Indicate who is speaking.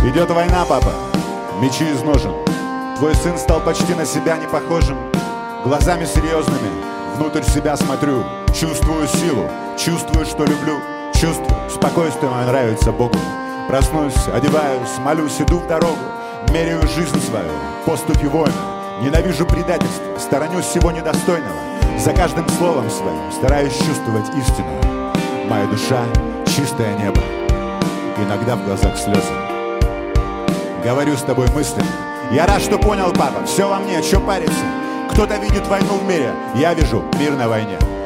Speaker 1: Идет война, папа, мечи из ножен. Твой сын стал почти на себя не похожим. Глазами серьезными внутрь себя смотрю. Чувствую силу, чувствую, что люблю. Чувствую, спокойствие мое нравится Богу. Проснусь, одеваюсь, молюсь, иду в дорогу. Меряю жизнь свою, поступью воина. Ненавижу предательство, сторонюсь всего недостойного. За каждым словом своим стараюсь чувствовать истину. Моя душа — чистое небо, иногда в глазах слезы. Говорю с тобой мыслями. Я рад, что понял, папа, все во мне, чё париться. Кто-то видит войну в мире, я вижу мир на войне.